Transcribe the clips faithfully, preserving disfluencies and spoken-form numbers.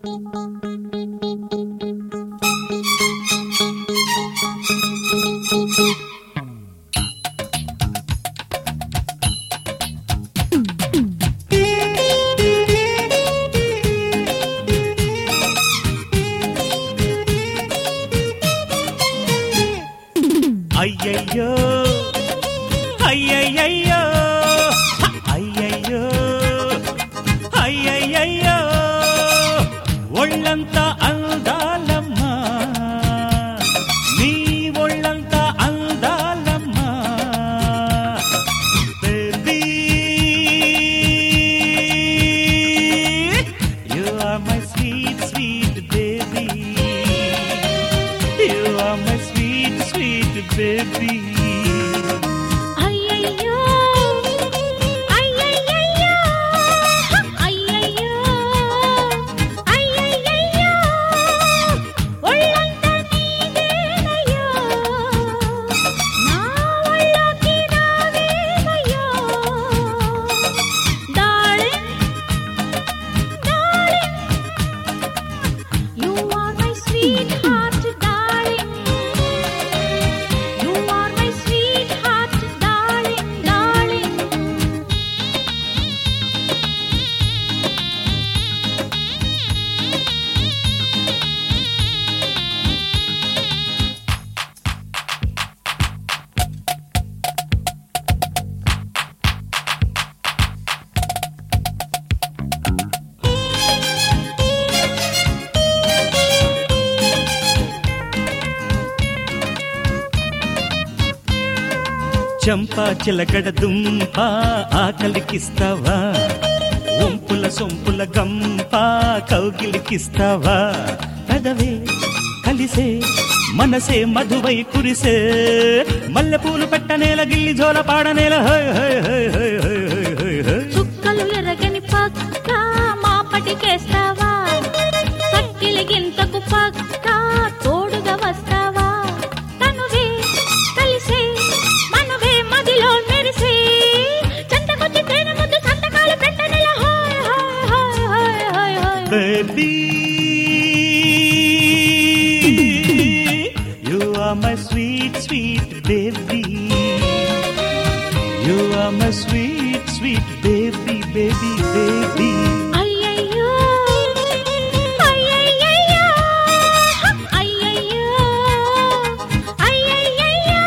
అయ్యయ్యో అయ్యయ్యో అయ్యయ్యో అయ్యయ్యో ఒళ్ళంతా అందాలమ్మా నీ ఒళ్ళంతా అందాలమ్మా baby you are my sweet sweet baby you are my sweet sweet baby చంపా చిలకడ దుంప ఆకలికిస్తావా ఒంపుల సొంపుల గంప కౌగిలికిస్తావా పెదవే కలిసే మనసే మధువై కురిసే మల్లెపూలు పెట్టనేల గిల్లి జోల పాడనేల చుక్కలు ఎరగని పక్క మాపటికేస్తావా సక్కిలి గింతకు పక్క తోడుగా వస్తావా తనువే కలిసే Baby, you are my sweet, sweet baby. You are my sweet, sweet baby, baby, baby. అయ్యయ్యో అయ్యయ్యో అయ్యయ్యో అయ్యయ్యో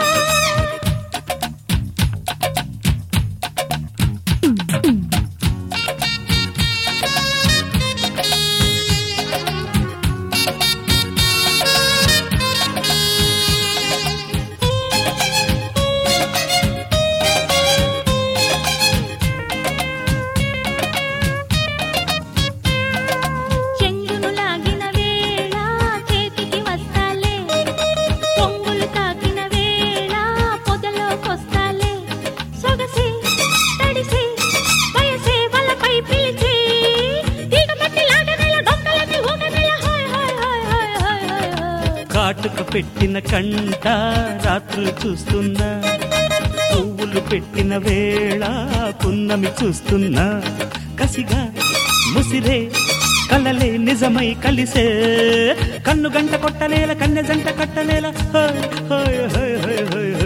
కాటుక పెట్టిన కంట రాత్రులు చూస్తున్నా పువ్వులు పెట్టిన వేళ పున్నమి చూస్తున్నా కసిగా ముసిరే కలలే నిజమై కలిసే కన్ను గంట కొట్టనేల కన్నె జంట కట్టనేల